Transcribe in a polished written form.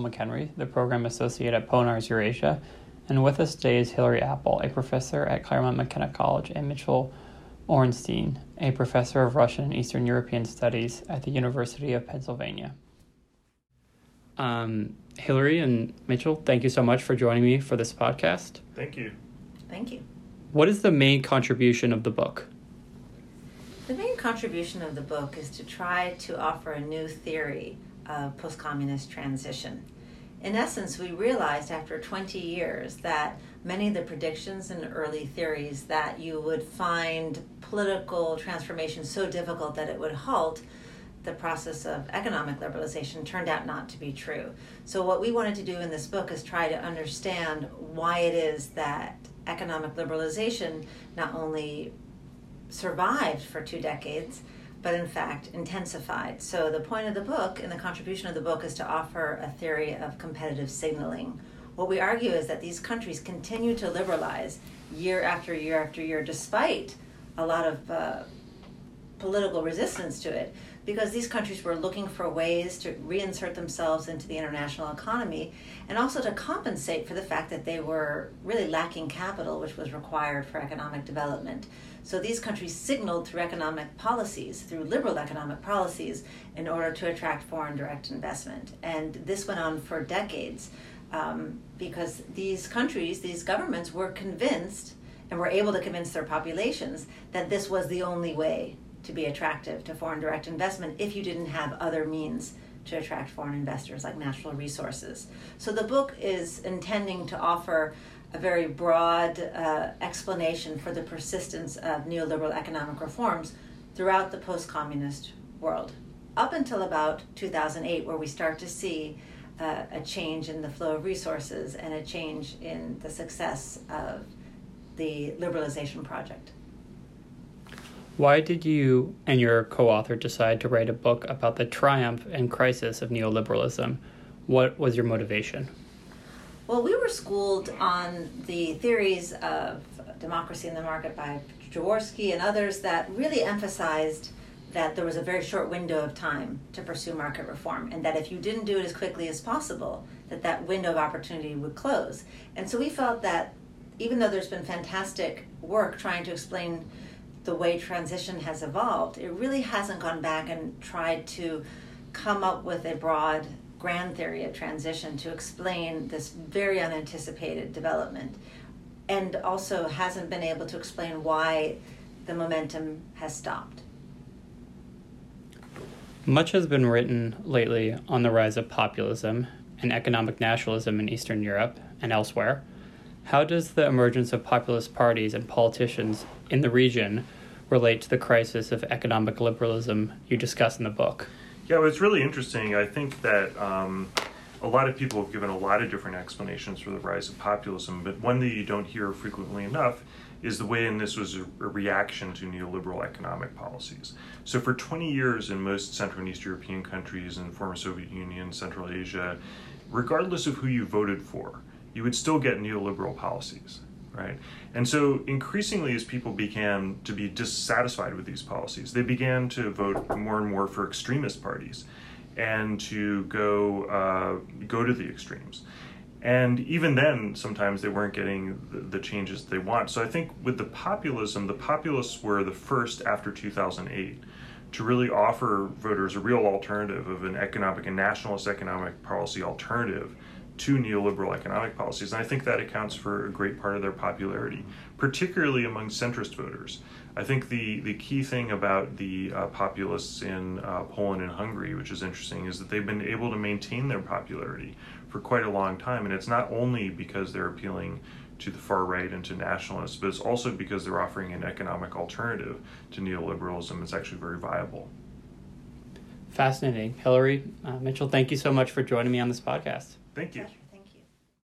McHenry, the program associate at Ponars Eurasia, and with us today is Hilary Apple, a professor at Claremont McKenna College, and Mitchell Orenstein, a professor of Russian and Eastern European Studies at the University of Pennsylvania. Hilary and Mitchell, thank you so much for joining me for this podcast. Thank you. Thank you. What is the main contribution of the book? The main contribution of the book is to try to offer a new theory of post-communist transition. In essence, we realized after 20 years that many of the predictions and early theories that you would find political transformation so difficult that it would halt the process of economic liberalization turned out not to be true. So what we wanted to do in this book is try to understand why it is that economic liberalization not only survived for 2 decades, but in fact intensified. So the point of the book and the contribution of the book is to offer a theory of competitive signaling. What we argue is that these countries continue to liberalize year after year after year, despite a lot of political resistance to it, because these countries were looking for ways to reinsert themselves into the international economy and also to compensate for the fact that they were really lacking capital, which was required for economic development. So these countries signaled through economic policies, through liberal economic policies, in order to attract foreign direct investment. And this went on for decades because these countries, these governments were convinced and were able to convince their populations that this was the only way to be attractive to foreign direct investment if you didn't have other means to attract foreign investors like natural resources. So the book is intending to offer a very broad explanation for the persistence of neoliberal economic reforms throughout the post-communist world, up until about 2008, where we start to see a change in the flow of resources and a change in the success of the liberalization project. Why did you and your co-author decide to write a book about the triumph and crisis of neoliberalism? What was your motivation? Well, we were schooled on the theories of democracy in the market by Jaworski and others that really emphasized that there was a very short window of time to pursue market reform, and that if you didn't do it as quickly as possible, that window of opportunity would close. And so we felt that even though there's been fantastic work trying to explain the way transition has evolved, it really hasn't gone back and tried to come up with a broad grand theory of transition to explain this very unanticipated development, and also hasn't been able to explain why the momentum has stopped. Much has been written lately on the rise of populism and economic nationalism in Eastern Europe and elsewhere. How does the emergence of populist parties and politicians in the region relate to the crisis of economic liberalism you discuss in the book? Yeah, well, it's really interesting. I think that a lot of people have given a lot of different explanations for the rise of populism, but one that you don't hear frequently enough is the way in this was a reaction to neoliberal economic policies. So for 20 years in most Central and East European countries and former Soviet Union, Central Asia, regardless of who you voted for, you would still get neoliberal policies, right? And so increasingly, as people began to be dissatisfied with these policies, they began to vote more and more for extremist parties and to go to the extremes. And even then, sometimes they weren't getting the changes they want. So I think with the populism, the populists were the first after 2008 to really offer voters a real alternative of an economic and nationalist economic policy alternative to neoliberal economic policies. And I think that accounts for a great part of their popularity, particularly among centrist voters. I think the key thing about the populists in Poland and Hungary, which is interesting, is that they've been able to maintain their popularity for quite a long time. And it's not only because they're appealing to the far right and to nationalists, but it's also because they're offering an economic alternative to neoliberalism. It's actually very viable. Fascinating. Hilary, Mitchell, thank you so much for joining me on this podcast. Thank you.